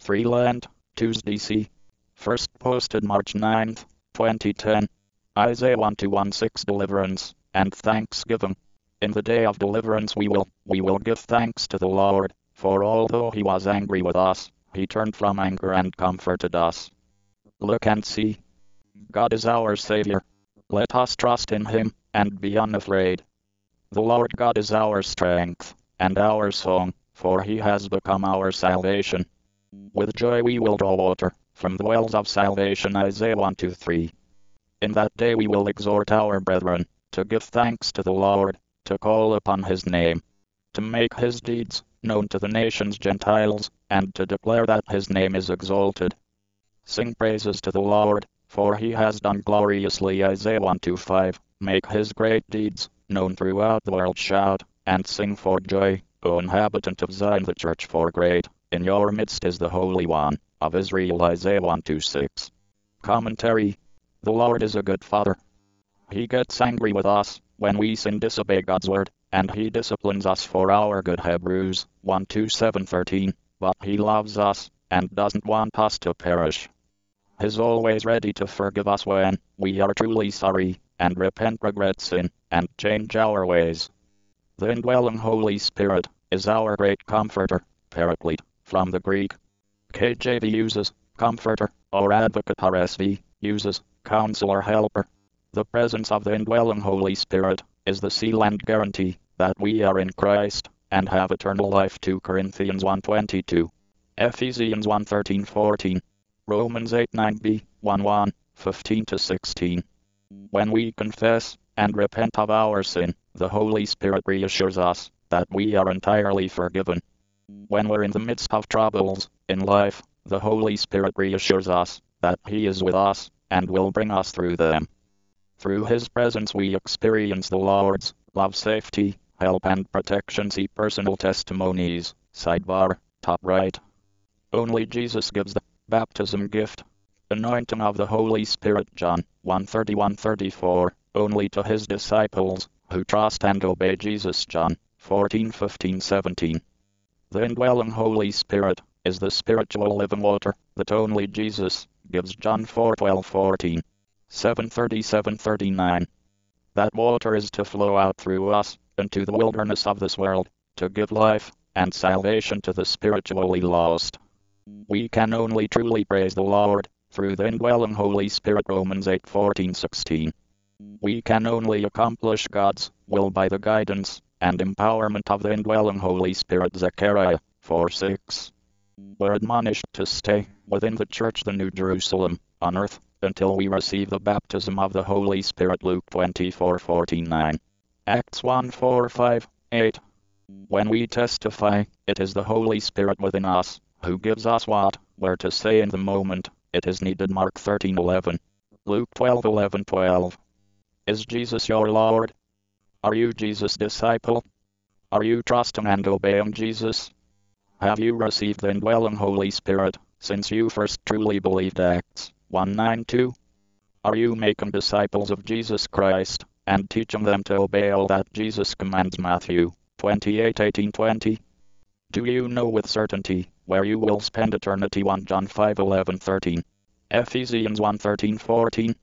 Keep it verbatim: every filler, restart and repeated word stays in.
Freeland, Tuesday C. First posted March ninth, twenty ten. Isaiah one two one six Deliverance and Thanksgiving. In the day of deliverance we will, we will give thanks to the Lord, for although he was angry with us, he turned from anger and comforted us. Look and see. God is our Savior. Let us trust in him, and be unafraid. The Lord God is our strength, and our song, for he has become our salvation. With joy we will draw water from the wells of salvation. Isaiah one two three. In that day we will exhort our brethren to give thanks to the Lord, to call upon his name, to make his deeds known to the nations Gentiles, and to declare that his name is exalted. Sing praises to the Lord, for he has done gloriously. Isaiah one two five. Make his great deeds known throughout the world. Shout and sing for joy, O inhabitant of Zion, the church, for great in your midst is the Holy One of Israel. Isaiah one two six. Commentary. The Lord is a good Father. He gets angry with us when we sin, disobey God's word, and he disciplines us for our good. Hebrews one two seven thirteen. But he loves us and doesn't want us to perish. He's always ready to forgive us when we are truly sorry and repent, regret sin, and change our ways. The indwelling Holy Spirit is our great comforter, paraclete, from the Greek. K J V uses comforter, or advocate. R S V uses counselor, helper. The presence of the indwelling Holy Spirit is the seal and guarantee that we are in Christ and have eternal life. Second Corinthians one twenty-two. Ephesians one thirteen fourteen. Romans eight nine b, one one, fifteen to sixteen. When we confess and repent of our sin, the Holy Spirit reassures us that we are entirely forgiven. When we're in the midst of troubles in life, the Holy Spirit reassures us that he is with us and will bring us through them. Through his presence we experience the Lord's love, safety, help, and protection. See personal testimonies, sidebar, top right. Only Jesus gives the baptism gift, anointing of the Holy Spirit. John one thirty-one thirty-four, only to his disciples who trust and obey Jesus. John fourteen fifteen seventeen. The indwelling Holy Spirit is the spiritual living water that only Jesus gives. John four twelve fourteen, seven thirty-seven thirty-nine. That water is to flow out through us into the wilderness of this world, to give life and salvation to the spiritually lost. We can only truly praise the Lord through the indwelling Holy Spirit. Romans eight fourteen sixteen. We can only accomplish God's will by the guidance and empowerment of the indwelling Holy Spirit. Zechariah four six. We're admonished to stay within the church, the New Jerusalem, on earth, until we receive the baptism of the Holy Spirit. Luke twenty-four forty-nine. Acts one four five eight. When we testify, it is the Holy Spirit within us who gives us what we're to say in the moment it is needed. Mark thirteen eleven. Luke twelve eleven twelve. Is Jesus your Lord? Are you Jesus' disciple? Are you trusting and obeying Jesus? Have you received the indwelling Holy Spirit since you first truly believed? Acts one nine two. Are you making disciples of Jesus Christ and teaching them to obey all that Jesus commands? Matthew twenty-eight eighteen twenty. Do you know with certainty where you will spend eternity? First John five eleven thirteen. Ephesians one thirteen fourteen.